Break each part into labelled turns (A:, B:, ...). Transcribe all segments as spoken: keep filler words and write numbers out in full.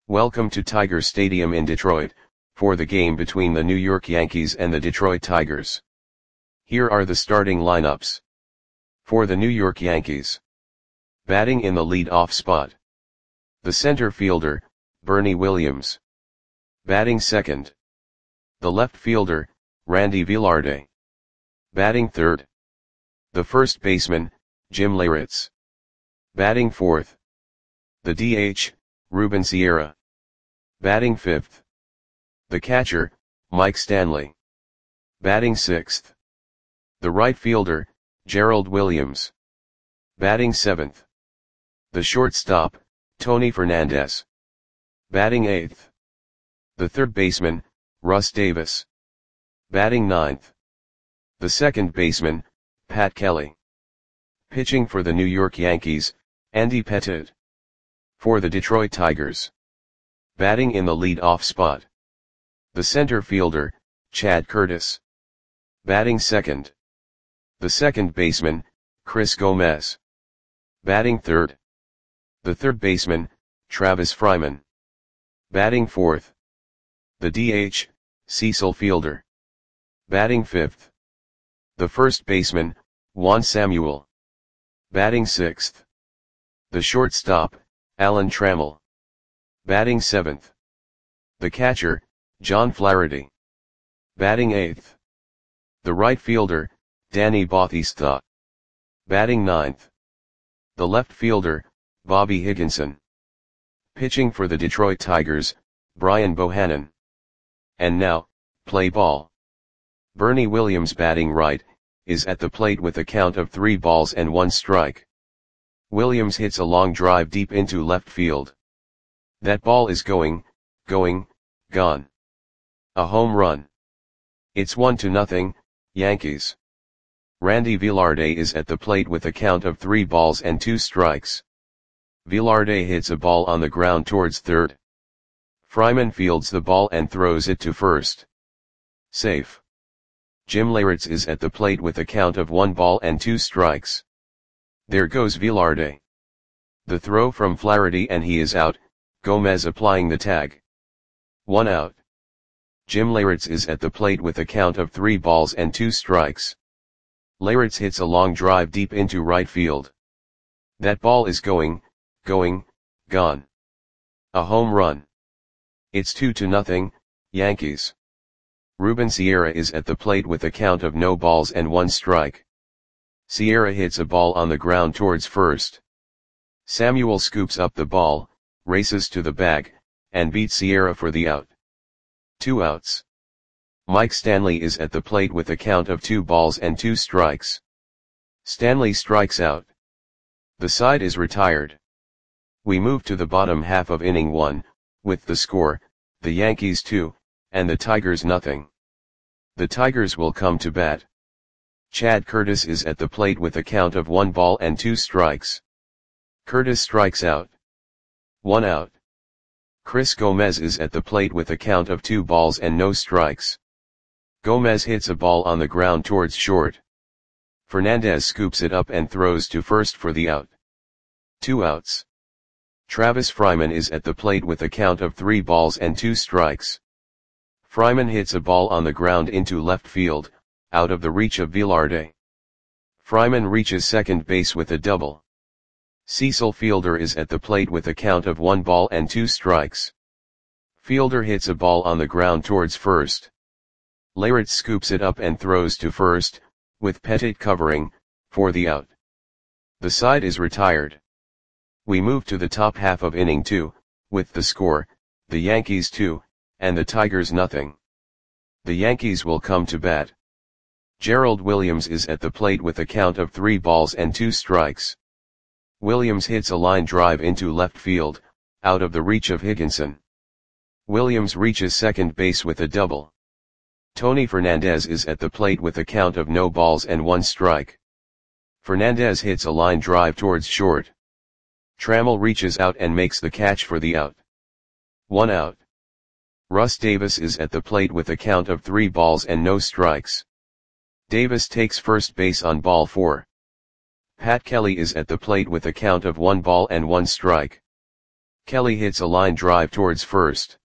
A: Welcome to Tiger Stadium in Detroit, for the game between the New York Yankees and the Detroit Tigers. Here are the starting lineups. For the New York Yankees. Batting in the lead-off spot. The center fielder, Bernie Williams. Batting second. The left fielder, Randy Velarde. Batting third. The first baseman, Jim Leyritz. Batting fourth. The D H, Ruben Sierra. Batting fifth. The catcher, Mike Stanley. Batting sixth. The right fielder, Gerald Williams. Batting seventh. The shortstop, Tony Fernandez. Batting eighth. The third baseman, Russ Davis. Batting ninth. The second baseman, Pat Kelly. Pitching for the New York Yankees, Andy Pettitte. For the Detroit Tigers. Batting in the lead-off spot. The center fielder, Chad Curtis. Batting second. The second baseman, Chris Gomez. Batting third. The third baseman, Travis Fryman. Batting fourth. The D H, Cecil Fielder. Batting fifth. The first baseman, Juan Samuel. Batting sixth. The shortstop, Alan Trammell. Batting seventh. The catcher, John Flaherty. Batting eighth. The right fielder, Danny Bautista. Batting ninth. The left fielder, Bobby Higginson. Pitching for the Detroit Tigers, Brian Bohannon. And now, play ball. Bernie Williams batting right, is at the plate with a count of three balls and one strike. Williams hits a long drive deep into left field. That ball is going, going, gone. A home run. It's one to nothing, Yankees. Randy Velarde is at the plate with a count of three balls and two strikes. Velarde hits a ball on the ground towards third. Fryman fields the ball and throws it to first. Safe. Jim Leyritz is at the plate with a count of one ball and two strikes. There goes Velarde. The throw from Flaherty and he is out, Gomez applying the tag. One out. Jim Leyritz is at the plate with a count of three balls and two strikes. Leyritz hits a long drive deep into right field. That ball is going, going, gone. A home run. It's two to nothing, Yankees. Ruben Sierra is at the plate with a count of no balls and one strike. Sierra hits a ball on the ground towards first. Samuel scoops up the ball, races to the bag, and beats Sierra for the out. Two outs. Mike Stanley is at the plate with a count of two balls and two strikes. Stanley strikes out. The side is retired. We move to the bottom half of inning one, with the score, the Yankees two, and the Tigers nothing. The Tigers will come to bat. Chad Curtis is at the plate with a count of one ball and two strikes. Curtis strikes out. One out. Chris Gomez is at the plate with a count of two balls and no strikes. Gomez hits a ball on the ground towards short. Fernandez scoops it up and throws to first for the out. Two outs. Travis Fryman is at the plate with a count of three balls and two strikes. Fryman hits a ball on the ground into left field, out of the reach of Velarde. Fryman reaches second base with a double. Cecil Fielder is at the plate with a count of one ball and two strikes. Fielder hits a ball on the ground towards first. Leyritz scoops it up and throws to first, with Pettitte covering, for the out. The side is retired. We move to the top half of inning two, with the score, the Yankees two, and the Tigers nothing. The Yankees will come to bat. Gerald Williams is at the plate with a count of three balls and two strikes. Williams hits a line drive into left field, out of the reach of Higginson. Williams reaches second base with a double. Tony Fernandez is at the plate with a count of no balls and one strike. Fernandez hits a line drive towards short. Trammell reaches out and makes the catch for the out. One out. Russ Davis is at the plate with a count of three balls and no strikes. Davis takes first base on ball four. Pat Kelly is at the plate with a count of one ball and one strike. Kelly hits a line drive towards first.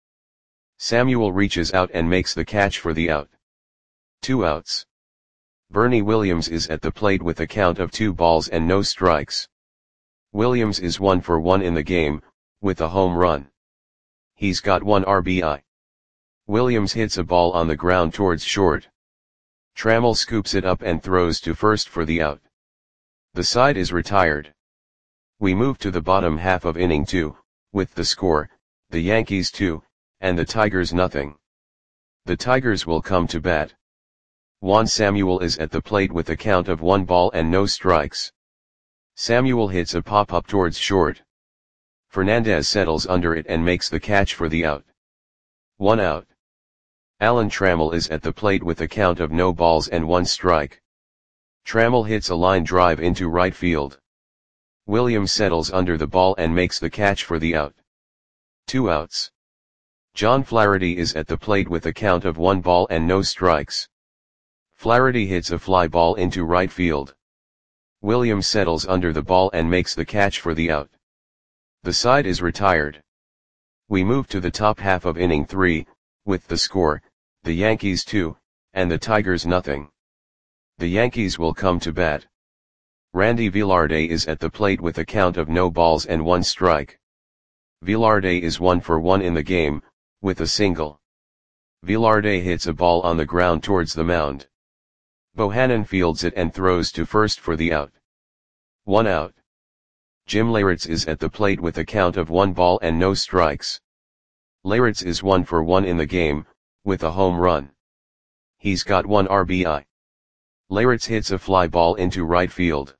A: Samuel reaches out and makes the catch for the out. Two outs. Bernie Williams is at the plate with a count of two balls and no strikes. Williams is one for one in the game, with a home run. He's got one R B I. Williams hits a ball on the ground towards short. Trammell scoops it up and throws to first for the out. The side is retired. We move to the bottom half of inning two, with the score, the Yankees two, and the Tigers nothing. The Tigers will come to bat. Juan Samuel is at the plate with a count of one ball and no strikes. Samuel hits a pop-up towards short. Fernandez settles under it and makes the catch for the out. One out. Alan Trammell is at the plate with a count of no balls and one strike. Trammell hits a line drive into right field. Williams settles under the ball and makes the catch for the out. Two outs. John Flaherty is at the plate with a count of one ball and no strikes. Flaherty hits a fly ball into right field. Williams settles under the ball and makes the catch for the out. The side is retired. We move to the top half of inning three, with the score, the Yankees two, and the Tigers nothing. The Yankees will come to bat. Randy Velarde is at the plate with a count of no balls and one strike. Velarde is one for one in the game, with a single. Velarde hits a ball on the ground towards the mound. Bohannon fields it and throws to first for the out. One out. Jim Leyritz is at the plate with a count of one ball and no strikes. Leyritz is one for one in the game, with a home run. He's got one R B I. Leyritz hits a fly ball into right field.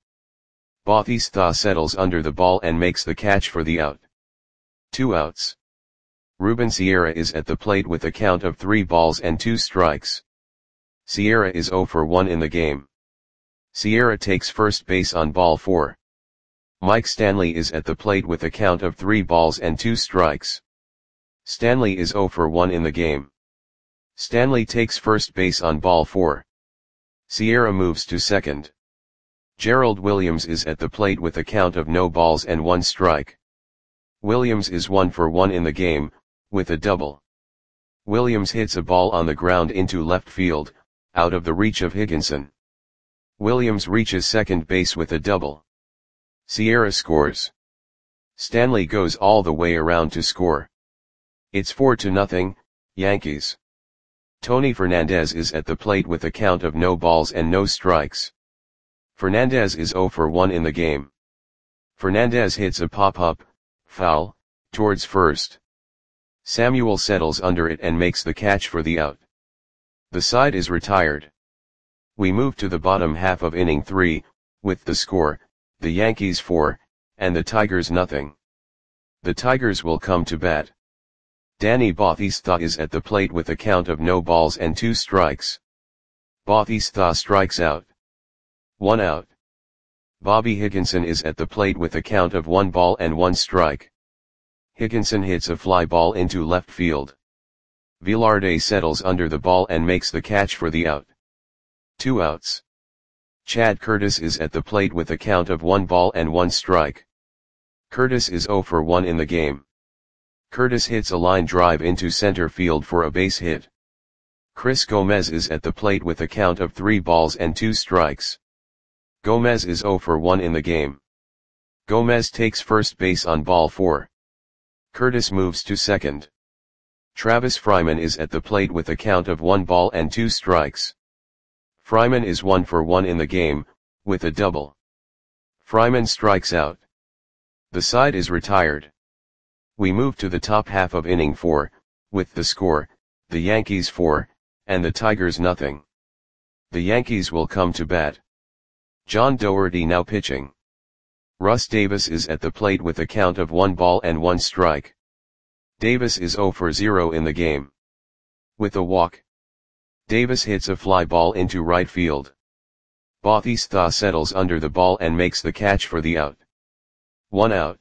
A: Bautista settles under the ball and makes the catch for the out. Two outs. Ruben Sierra is at the plate with a count of three balls and two strikes. Sierra is zero for one in the game. Sierra takes first base on ball four. Mike Stanley is at the plate with a count of three balls and two strikes. Stanley is zero for one in the game. Stanley takes first base on ball four. Sierra moves to second. Gerald Williams is at the plate with a count of no balls and one strike. Williams is one for one in the game, with a double. Williams hits a ball on the ground into left field, out of the reach of Higginson. Williams reaches second base with a double. Sierra scores. Stanley goes all the way around to score. It's four to nothing, Yankees. Tony Fernandez is at the plate with a count of no balls and no strikes. Fernandez is zero for one in the game. Fernandez hits a pop-up, foul, towards first. Samuel settles under it and makes the catch for the out. The side is retired. We move to the bottom half of inning three, with the score, the Yankees four, and the Tigers nothing. The Tigers will come to bat. Danny Bautista is at the plate with a count of no balls and two strikes. Bautista strikes out. One out. Bobby Higginson is at the plate with a count of one ball and one strike. Higginson hits a fly ball into left field. Velarde settles under the ball and makes the catch for the out. Two outs. Chad Curtis is at the plate with a count of one ball and one strike. Curtis is zero for one in the game. Curtis hits a line drive into center field for a base hit. Chris Gomez is at the plate with a count of three balls and two strikes. Gomez is zero for one in the game. Gomez takes first base on ball four. Curtis moves to second. Travis Fryman is at the plate with a count of one ball and two strikes. Fryman is one for one in the game, with a double. Fryman strikes out. The side is retired. We move to the top half of inning four, with the score, the Yankees four, and the Tigers nothing. The Yankees will come to bat. John Doherty now pitching. Russ Davis is at the plate with a count of one ball and one strike. Davis is zero for zero in the game. With a walk. Davis hits a fly ball into right field. Bautista settles under the ball and makes the catch for the out. One out.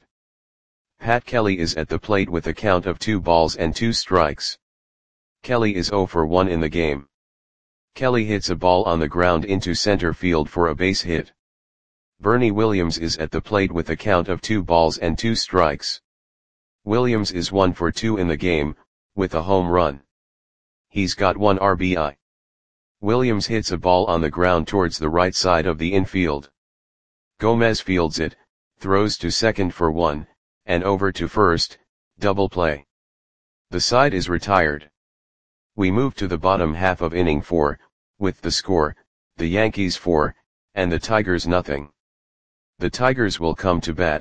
A: Pat Kelly is at the plate with a count of two balls and two strikes. Kelly is zero for one in the game. Kelly hits a ball on the ground into center field for a base hit. Bernie Williams is at the plate with a count of two balls and two strikes. Williams is one for two in the game, with a home run. He's got one R B I. Williams hits a ball on the ground towards the right side of the infield. Gomez fields it, throws to second for one, and over to first, double play. The side is retired. We move to the bottom half of inning four, with the score, the Yankees four, and the Tigers nothing. The Tigers will come to bat.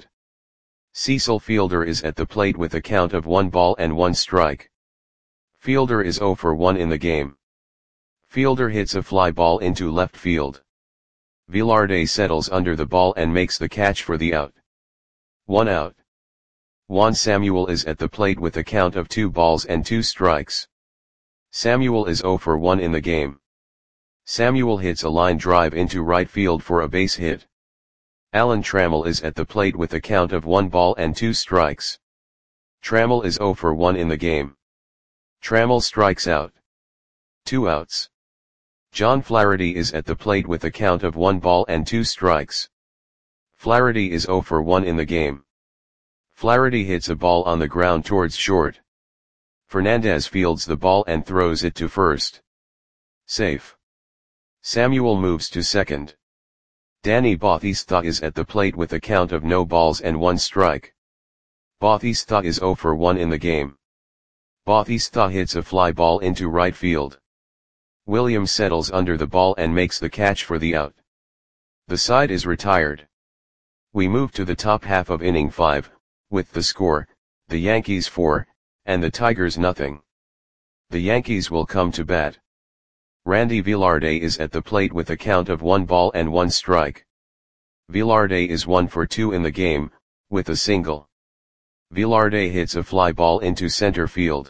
A: Cecil Fielder is at the plate with a count of one ball and one strike. Fielder is zero for one in the game. Fielder hits a fly ball into left field. Velarde settles under the ball and makes the catch for the out. One out. Juan Samuel is at the plate with a count of two balls and two strikes. Samuel is zero for one in the game. Samuel hits a line drive into right field for a base hit. Alan Trammell is at the plate with a count of one ball and two strikes. Trammell is zero for one in the game. Trammell strikes out. Two outs. John Flaherty is at the plate with a count of one ball and two strikes. Flaherty is zero for one in the game. Flaherty hits a ball on the ground towards short. Fernandez fields the ball and throws it to first. Safe. Samuel moves to second. Danny Bautista is at the plate with a count of no balls and one strike. Bautista is zero for one in the game. Bautista hits a fly ball into right field. Williams settles under the ball and makes the catch for the out. The side is retired. We move to the top half of inning five, with the score, the Yankees four, and the Tigers nothing. The Yankees will come to bat. Randy Velarde is at the plate with a count of one ball and one strike. Velarde is one for two in the game, with a single. Velarde hits a fly ball into center field.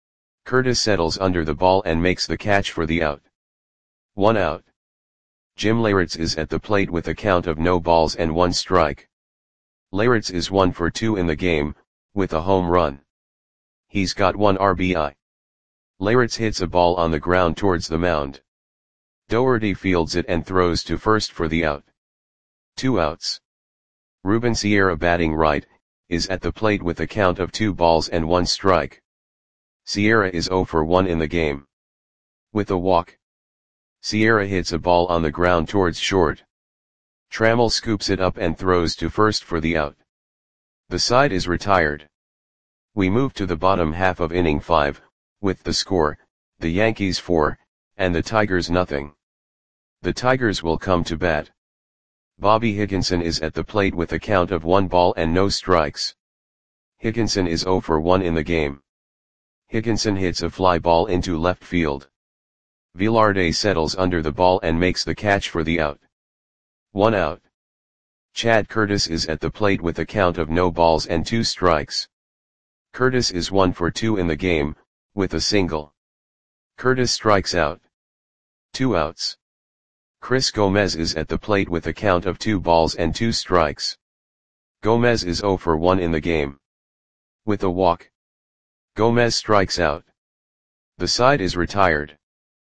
A: Curtis settles under the ball and makes the catch for the out. One out. Jim Leyritz is at the plate with a count of no balls and one strike. Leyritz is one for two in the game, with a home run. He's got one R B I. Leyritz hits a ball on the ground towards the mound. Doherty fields it and throws to first for the out. Two outs. Ruben Sierra, batting right, is at the plate with a count of two balls and one strike. Sierra is zero for one in the game. With a walk. Sierra hits a ball on the ground towards short. Trammell scoops it up and throws to first for the out. The side is retired. We move to the bottom half of inning five, with the score, the Yankees four, and the Tigers nothing. The Tigers will come to bat. Bobby Higginson is at the plate with a count of one ball and no strikes. Higginson is zero for one in the game. Higginson hits a fly ball into left field. Velarde settles under the ball and makes the catch for the out. One out. Chad Curtis is at the plate with a count of no balls and two strikes. Curtis is one for two in the game, with a single. Curtis strikes out. Two outs. Chris Gomez is at the plate with a count of two balls and two strikes. Gomez is zero for one in the game. With a walk. Gomez strikes out. The side is retired.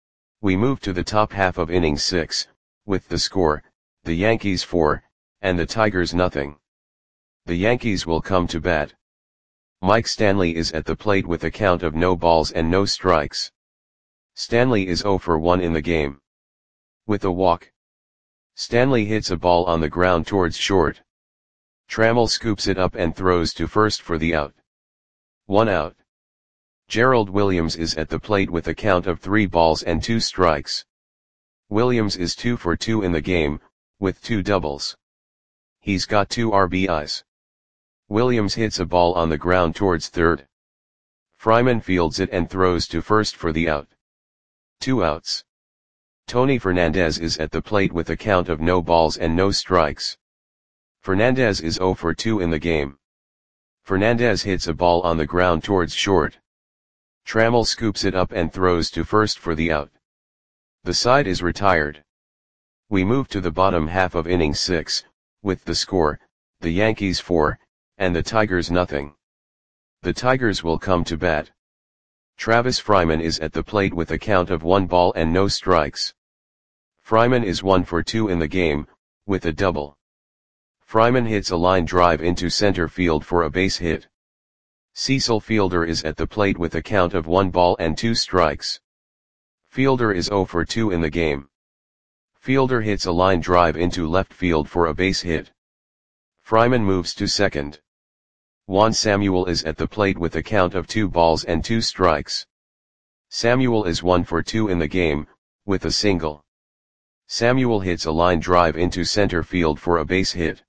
A: We move to the top half of inning six, with the score, the Yankees four, and the Tigers nothing. The Yankees will come to bat. Mike Stanley is at the plate with a count of no balls and no strikes. Stanley is zero for one in the game. With a walk. Stanley hits a ball on the ground towards short. Trammell scoops it up and throws to first for the out. One out. Gerald Williams is at the plate with a count of three balls and two strikes. Williams is two for two in the game, with two doubles. He's got two R B Is. Williams hits a ball on the ground towards third. Fryman fields it and throws to first for the out. Two outs. Tony Fernandez is at the plate with a count of no balls and no strikes. Fernandez is zero for two in the game. Fernandez hits a ball on the ground towards short. Trammell scoops it up and throws to first for the out. The side is retired. We move to the bottom half of inning six, with the score, the Yankees four, and the Tigers nothing. The Tigers will come to bat. Travis Fryman is at the plate with a count of one ball and no strikes. Fryman is one for two in the game, with a double. Fryman hits a line drive into center field for a base hit. Cecil Fielder is at the plate with a count of one ball and two strikes. Fielder is zero for two in the game. Fielder hits a line drive into left field for a base hit. Fryman moves to second. Juan Samuel is at the plate with a count of two balls and two strikes. Samuel is one for two in the game, with a single. Samuel hits a line drive into center field for a base hit.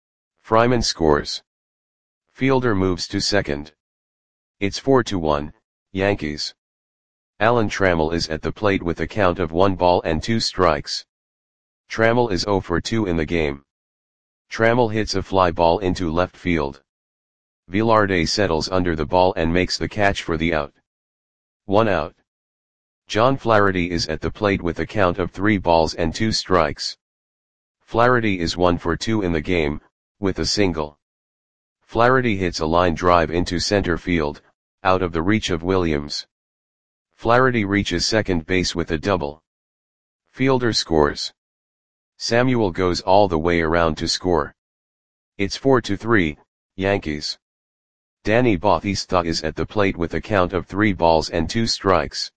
A: Fryman scores. Fielder moves to second. It's four to one, Yankees. Alan Trammell is at the plate with a count of one ball and two strikes. Trammell is zero for two in the game. Trammell hits a fly ball into left field. Velarde settles under the ball and makes the catch for the out. One out. John Flaherty is at the plate with a count of three balls and two strikes. Flaherty is one for two in the game, with a single. Flaherty hits a line drive into center field, out of the reach of Williams. Flaherty reaches second base with a double. Fielder scores. Samuel goes all the way around to score. It's four to three, Yankees. Danny Bautista is at the plate with a count of three balls and two strikes.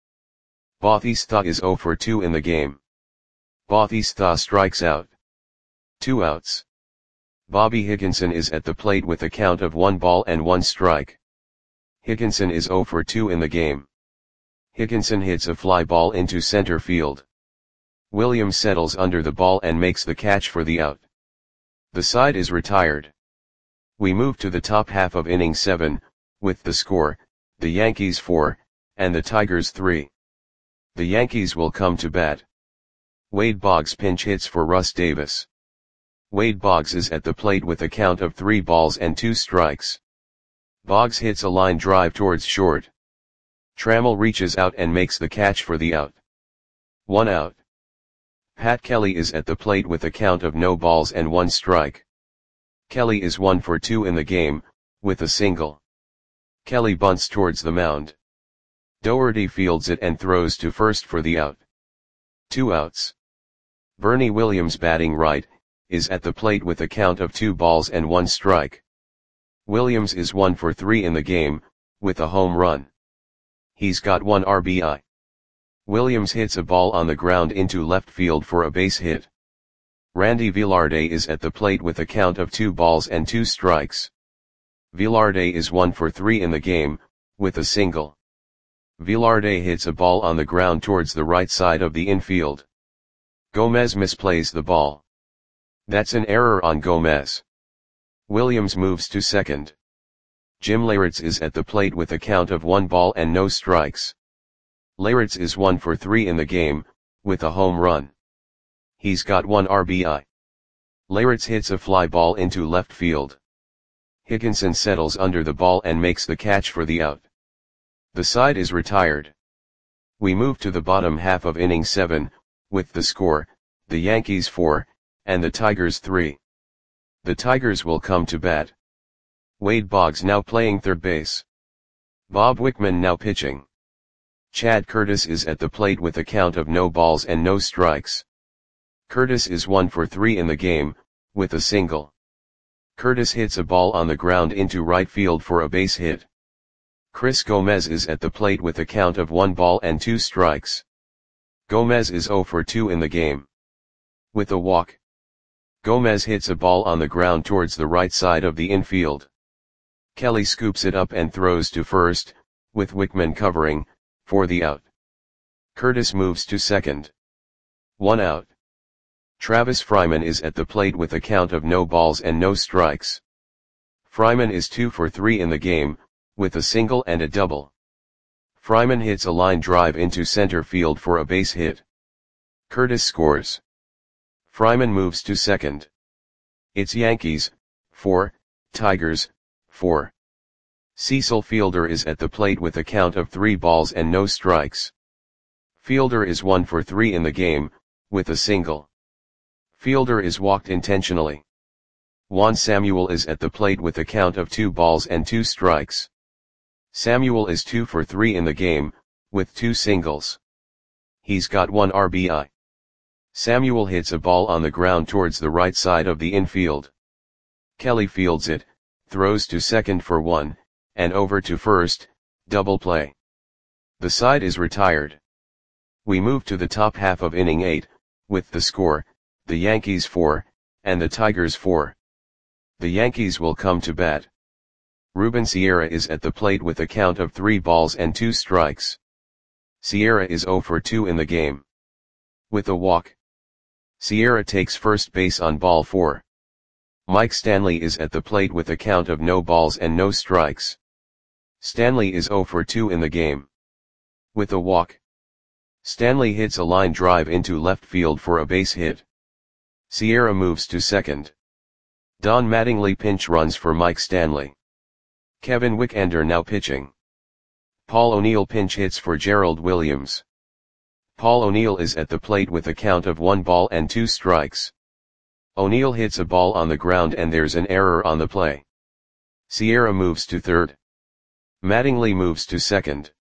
A: Bautista is zero for two in the game. Bautista strikes out. Two outs. Bobby Higginson is at the plate with a count of one ball and one strike. Higginson is zero for two in the game. Higginson hits a fly ball into center field. Williams settles under the ball and makes the catch for the out. The side is retired. We move to the top half of inning seven, with the score, the Yankees four, and the Tigers three. The Yankees will come to bat. Wade Boggs pinch hits for Russ Davis. Wade Boggs is at the plate with a count of three balls and two strikes. Boggs hits a line drive towards short. Trammell reaches out and makes the catch for the out. One out. Pat Kelly is at the plate with a count of no balls and one strike. Kelly is one for two in the game, with a single. Kelly bunts towards the mound. Doherty fields it and throws to first for the out. Two outs. Bernie Williams, batting right, is at the plate with a count of two balls and one strike. Williams is one for three in the game, with a home run. He's got one R B I. Williams hits a ball on the ground into left field for a base hit. Randy Velarde is at the plate with a count of two balls and two strikes. Velarde is one for three in the game, with a single. Velarde hits a ball on the ground towards the right side of the infield. Gomez misplays the ball. That's an error on Gomez. Williams moves to second. Jim Leyritz is at the plate with a count of one ball and no strikes. Leyritz is one for three in the game, with a home run. He's got one R B I. Leyritz hits a fly ball into left field. Higginson settles under the ball and makes the catch for the out. The side is retired. We move to the bottom half of inning seven, with the score, the Yankees four, and the Tigers three. The Tigers will come to bat. Wade Boggs now playing third base. Bob Wickman now pitching. Chad Curtis is at the plate with a count of no balls and no strikes. Curtis is one for three in the game, with a single. Curtis hits a ball on the ground into right field for a base hit. Chris Gomez is at the plate with a count of one ball and two strikes. Gomez is zero for two in the game. With a walk. Gomez hits a ball on the ground towards the right side of the infield. Kelly scoops it up and throws to first, with Wickman covering, for the out. Curtis moves to second. One out. Travis Fryman is at the plate with a count of no balls and no strikes. Fryman is two for three in the game, with a single and a double. Fryman hits a line drive into center field for a base hit. Curtis scores. Fryman moves to second. It's Yankees, four, Tigers, four. Cecil Fielder is at the plate with a count of three balls and no strikes. Fielder is one for three in the game, with a single. Fielder is walked intentionally. Juan Samuel is at the plate with a count of two balls and two strikes. Samuel is two for three in the game, with two singles. He's got one R B I. Samuel hits a ball on the ground towards the right side of the infield. Kelly fields it, throws to second for one, and over to first, double play. The side is retired. We move to the top half of inning eight, with the score, the Yankees four, and the Tigers four. The Yankees will come to bat. Ruben Sierra is at the plate with a count of three balls and two strikes. Sierra is zero for two in the game. With a walk. Sierra takes first base on ball four. Mike Stanley is at the plate with a count of no balls and no strikes. Stanley is zero for two in the game. With a walk. Stanley hits a line drive into left field for a base hit. Sierra moves to second. Don Mattingly pinch runs for Mike Stanley. Kevin Wickender now pitching. Paul O'Neill pinch hits for Gerald Williams. Paul O'Neill is at the plate with a count of one ball and two strikes. O'Neill hits a ball on the ground and there's an error on the play. Sierra moves to third. Mattingly moves to second.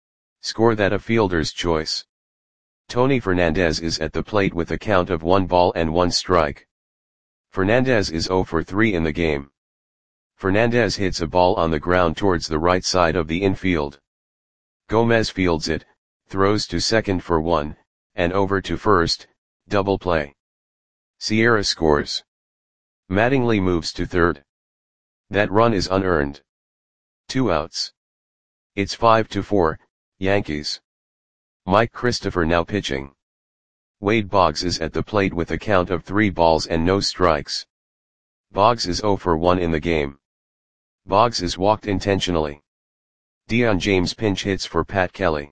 A: Score that a fielder's choice. Tony Fernandez is at the plate with a count of one ball and one strike. Fernandez is zero for three in the game. Fernandez hits a ball on the ground towards the right side of the infield. Gomez fields it, throws to second for one, and over to first, double play. Sierra scores. Mattingly moves to third. That run is unearned. Two outs. It's five to four, Yankees. Mike Christopher now pitching. Wade Boggs is at the plate with a count of three balls and no strikes. Boggs is zero for one in the game. Boggs is walked intentionally. Dion James pinch hits for Pat Kelly.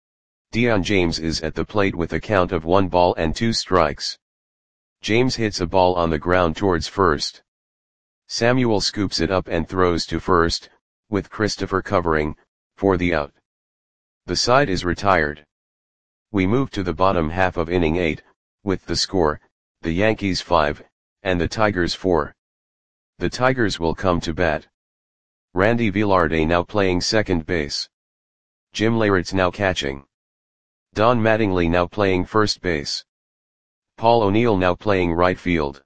A: Dion James is at the plate with a count of one ball and two strikes. James hits a ball on the ground towards first. Samuel scoops it up and throws to first, with Christopher covering, for the out. The side is retired. We move to the bottom half of inning eight, with the score, the Yankees five, and the Tigers four. The Tigers will come to bat. Randy Velarde now playing second base. Jim Leyritz now catching. Don Mattingly now playing first base. Paul O'Neill now playing right field.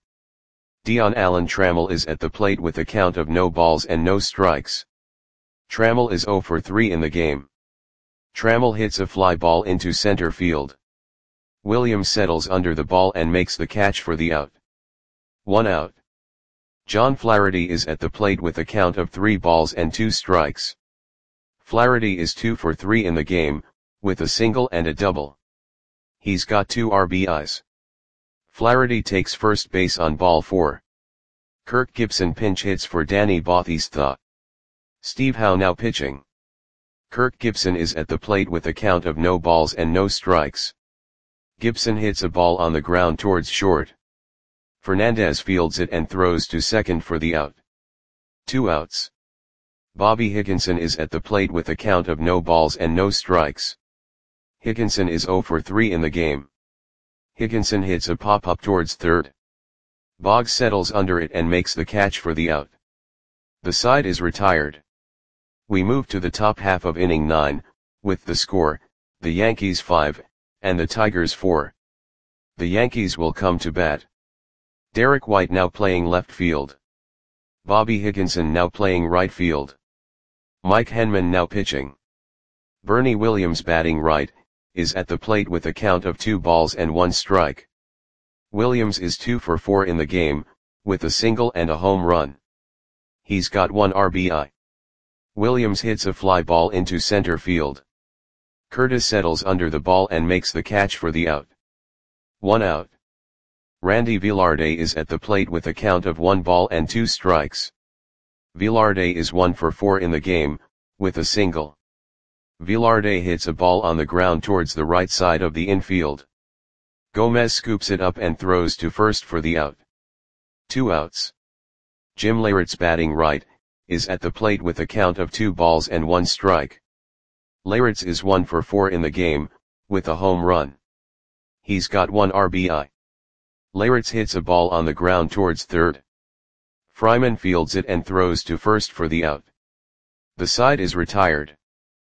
A: Dion Allen Trammell is at the plate with a count of no balls and no strikes. Trammell is zero for three in the game. Trammell hits a fly ball into center field. Williams settles under the ball and makes the catch for the out. One out. John Flaherty is at the plate with a count of three balls and two strikes. Flaherty is two for three in the game, with a single and a double. He's got two R B Is. Flaherty takes first base on ball four. Kirk Gibson pinch hits for Danny Bautista. Steve Howe now pitching. Kirk Gibson is at the plate with a count of no balls and no strikes. Gibson hits a ball on the ground towards short. Fernandez fields it and throws to second for the out. Two outs. Bobby Higginson is at the plate with a count of no balls and no strikes. Higginson is zero for three in the game. Higginson hits a pop-up towards third. Boggs settles under it and makes the catch for the out. The side is retired. We move to the top half of inning nine, with the score, the Yankees five, and the Tigers four. The Yankees will come to bat. Derek White now playing left field. Bobby Higginson now playing right field. Mike Henman now pitching. Bernie Williams batting right, is at the plate with a count of two balls and one strike. Williams is two for four in the game, with a single and a home run. He's got one R B I. Williams hits a fly ball into center field. Curtis settles under the ball and makes the catch for the out. One out. Randy Velarde is at the plate with a count of one ball and two strikes. Velarde is one for four in the game, with a single. Velarde hits a ball on the ground towards the right side of the infield. Gomez scoops it up and throws to first for the out. Two outs. Jim Leyritz batting right, is at the plate with a count of two balls and one strike. Leyritz is one for four in the game, with a home run. He's got one R B I. Leyritz hits a ball on the ground towards third. Fryman fields it and throws to first for the out. The side is retired.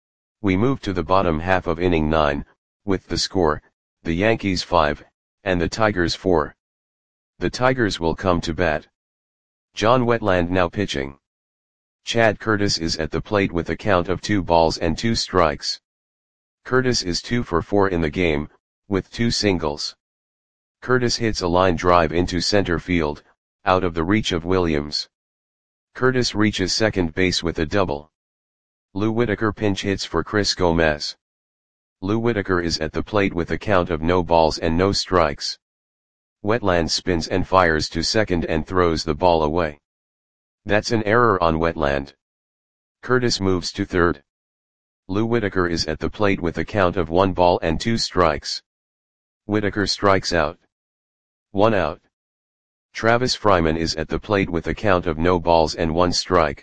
A: We move to the bottom half of inning nine, with the score, the Yankees five, and the Tigers four. The Tigers will come to bat. John Wetland now pitching. Chad Curtis is at the plate with a count of two balls and two strikes. Curtis is two for four in the game, with two singles. Curtis hits a line drive into center field, out of the reach of Williams. Curtis reaches second base with a double. Lou Whitaker pinch hits for Chris Gomez. Lou Whitaker is at the plate with a count of no balls and no strikes. Wetland spins and fires to second and throws the ball away. That's an error on Wetland. Curtis moves to third. Lou Whitaker is at the plate with a count of one ball and two strikes. Whitaker strikes out. One out. Travis Fryman is at the plate with a count of no balls and one strike.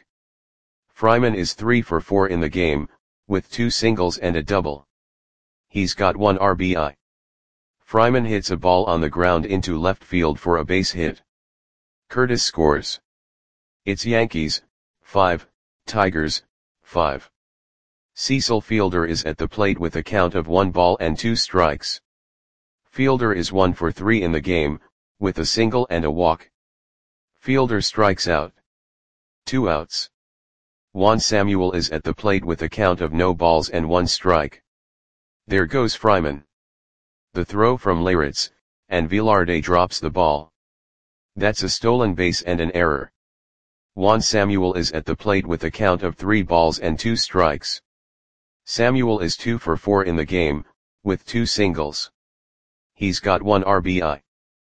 A: Fryman is three for four in the game, with two singles and a double. He's got one R B I. Fryman hits a ball on the ground into left field for a base hit. Curtis scores. It's Yankees, five, Tigers, five. Cecil Fielder is at the plate with a count of one ball and two strikes. Fielder is one for three in the game, with a single and a walk. Fielder strikes out. Two outs. Juan Samuel is at the plate with a count of no balls and one strike. There goes Fryman. The throw from Leyritz, and Velarde drops the ball. That's a stolen base and an error. Juan Samuel is at the plate with a count of three balls and two strikes. Samuel is two for four in the game, with two singles. He's got one R B I.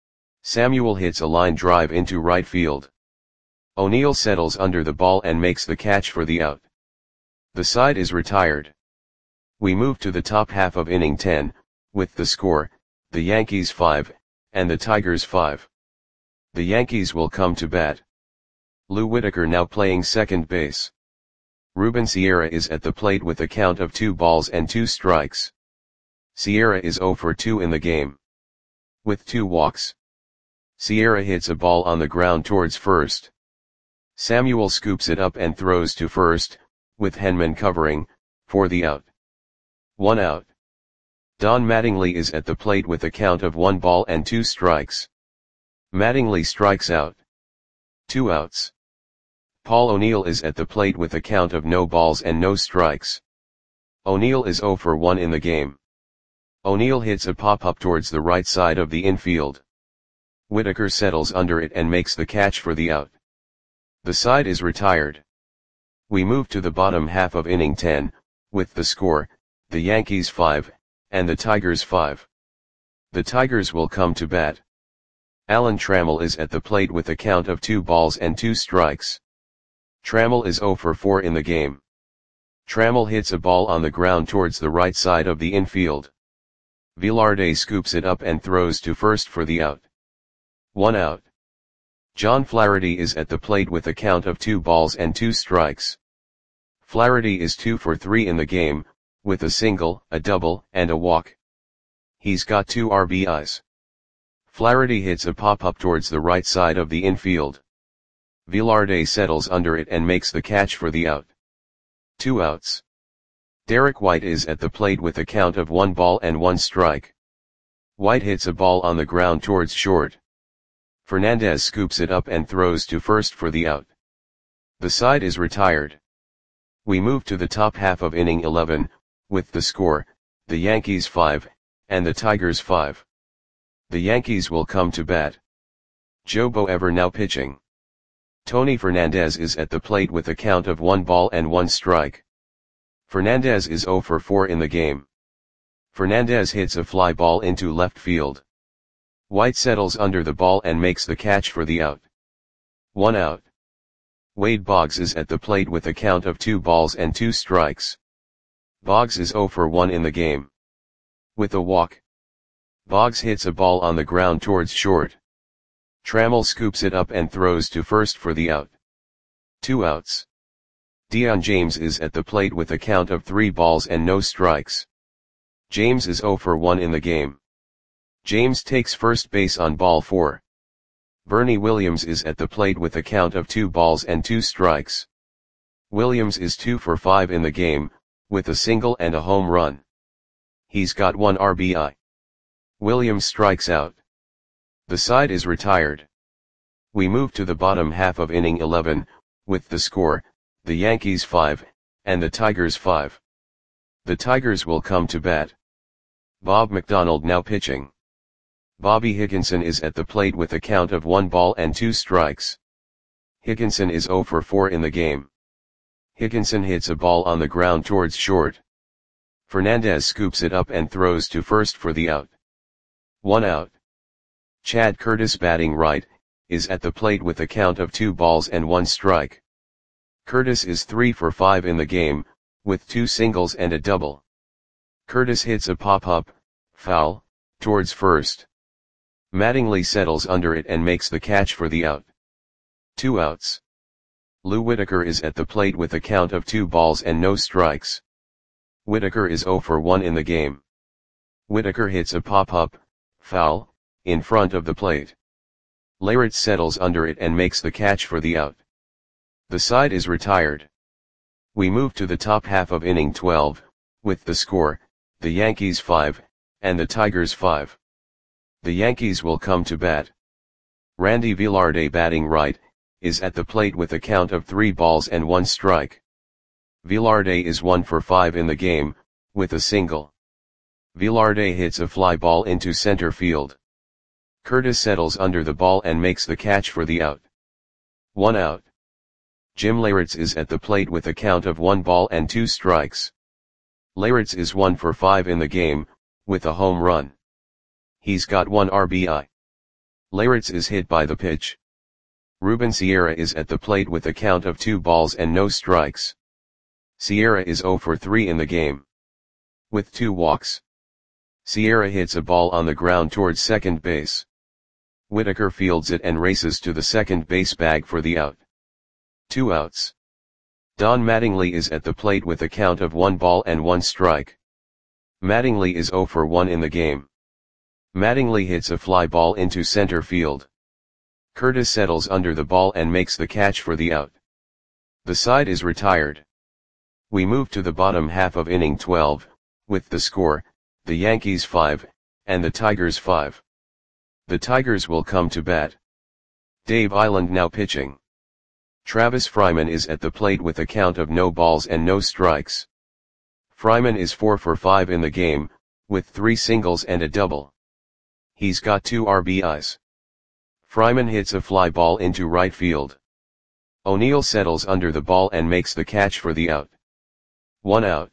A: Samuel hits a line drive into right field. O'Neill settles under the ball and makes the catch for the out. The side is retired. We move to the top half of inning ten, with the score, the Yankees five, and the Tigers five. The Yankees will come to bat. Lou Whitaker now playing second base. Ruben Sierra is at the plate with a count of two balls and two strikes. Sierra is zero for two in the game. With two walks. Sierra hits a ball on the ground towards first. Samuel scoops it up and throws to first, with Henman covering, for the out. One out. Don Mattingly is at the plate with a count of one ball and two strikes. Mattingly strikes out. Two outs. Paul O'Neill is at the plate with a count of no balls and no strikes. O'Neill is zero for one in the game. O'Neill hits a pop-up towards the right side of the infield. Whitaker settles under it and makes the catch for the out. The side is retired. We move to the bottom half of inning ten, with the score, the Yankees five, and the Tigers five. The Tigers will come to bat. Alan Trammell is at the plate with a count of two balls and two strikes. Trammell is zero for four in the game. Trammell hits a ball on the ground towards the right side of the infield. Velarde scoops it up and throws to first for the out. One out. John Flaherty is at the plate with a count of two balls and two strikes. Flaherty is two for three in the game, with a single, a double, and a walk. He's got two R B Is. Flaherty hits a pop-up towards the right side of the infield. Velarde settles under it and makes the catch for the out. Two outs. Derek White is at the plate with a count of one ball and one strike. White hits a ball on the ground towards short. Fernandez scoops it up and throws to first for the out. The side is retired. We move to the top half of inning eleven, with the score, the Yankees five, and the Tigers five. The Yankees will come to bat. Joe Boever now pitching. Tony Fernandez is at the plate with a count of one ball and one strike. Fernandez is zero for four in the game. Fernandez hits a fly ball into left field. White settles under the ball and makes the catch for the out. One out. Wade Boggs is at the plate with a count of two balls and two strikes. Boggs is zero for one in the game. With a walk. Boggs hits a ball on the ground towards short. Trammell scoops it up and throws to first for the out. Two outs. Dion James is at the plate with a count of three balls and no strikes. James is zero for one in the game. James takes first base on ball four. Bernie Williams is at the plate with a count of two balls and two strikes. Williams is two for five in the game, with a single and a home run. He's got one R B I. Williams strikes out. The side is retired. We move to the bottom half of inning eleven, with the score, the Yankees five, and the Tigers five. The Tigers will come to bat. Bob McDonald now pitching. Bobby Higginson is at the plate with a count of one ball and two strikes. Higginson is zero for four in the game. Higginson hits a ball on the ground towards short. Fernandez scoops it up and throws to first for the out. One out. Chad Curtis, batting right, is at the plate with a count of two balls and one strike. Curtis is three for five in the game, with two singles and a double. Curtis hits a pop-up, foul, towards first. Mattingly settles under it and makes the catch for the out. Two outs. Lou Whitaker is at the plate with a count of two balls and no strikes. Whitaker is zero for one in the game. Whitaker hits a pop-up, foul, in front of the plate. Leyritz settles under it and makes the catch for the out. The side is retired. We move to the top half of inning twelve, with the score, the Yankees five, and the Tigers five. The Yankees will come to bat. Randy Velarde, batting right, is at the plate with a count of three balls and one strike. Velarde is one for five in the game, with a single. Velarde hits a fly ball into center field. Curtis settles under the ball and makes the catch for the out. One out. Jim Leyritz is at the plate with a count of one ball and two strikes. Leyritz is one for five in the game, with a home run. He's got one R B I. Leyritz is hit by the pitch. Ruben Sierra is at the plate with a count of two balls and no strikes. Sierra is zero for three in the game, with two walks. Sierra hits a ball on the ground towards second base. Whitaker fields it and races to the second base bag for the out. Two outs. Don Mattingly is at the plate with a count of one ball and one strike. Mattingly is zero for one in the game. Mattingly hits a fly ball into center field. Curtis settles under the ball and makes the catch for the out. The side is retired. We move to the bottom half of inning twelve, with the score, the Yankees five, and the Tigers five. The Tigers will come to bat. Dave Eiland now pitching. Travis Fryman is at the plate with a count of no balls and no strikes. Fryman is four for five in the game, with three singles and a double. He's got two R B Is. Fryman hits a fly ball into right field. O'Neill settles under the ball and makes the catch for the out. One out.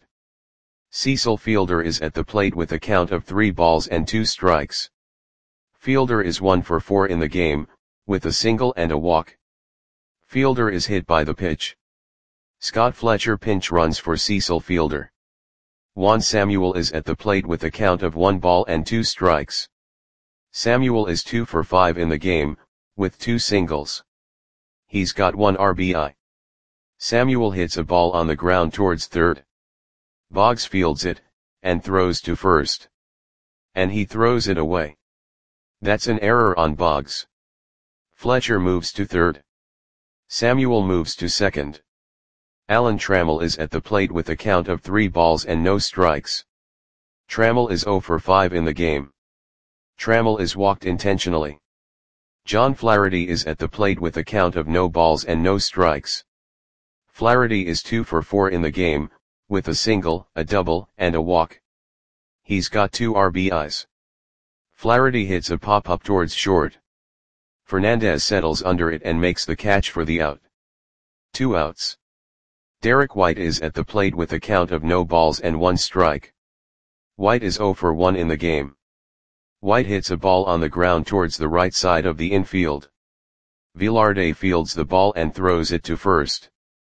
A: Cecil Fielder is at the plate with a count of three balls and two strikes. Fielder is one for four in the game, with a single and a walk. Fielder is hit by the pitch. Scott Fletcher pinch runs for Cecil Fielder. Juan Samuel is at the plate with a count of one ball and two strikes. Samuel is two for five in the game, with two singles. He's got one R B I. Samuel hits a ball on the ground towards third. Boggs fields it, and throws to first. And he throws it away. That's an error on Boggs. Fletcher moves to third. Samuel moves to second. Alan Trammell is at the plate with a count of three balls and no strikes. Trammell is zero for five in the game. Trammell is walked intentionally. John Flaherty is at the plate with a count of no balls and no strikes. Flaherty is two for four in the game, with a single, a double, and a walk. He's got two R B Is. Flaherty hits a pop-up towards short. Fernandez settles under it and makes the catch for the out. Two outs. Derek White is at the plate with a count of no balls and one strike. White is zero for one in the game. White hits a ball on the ground towards the right side of the infield. Velarde fields the ball and throws it to first.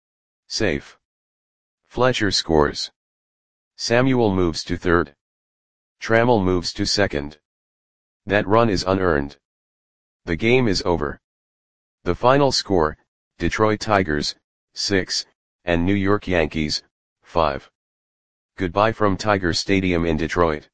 A: Safe. Fletcher scores. Samuel moves to third. Trammell moves to second. That run is unearned. The game is over. The final score, Detroit Tigers, six, and New York Yankees, five. Goodbye from Tiger Stadium in Detroit.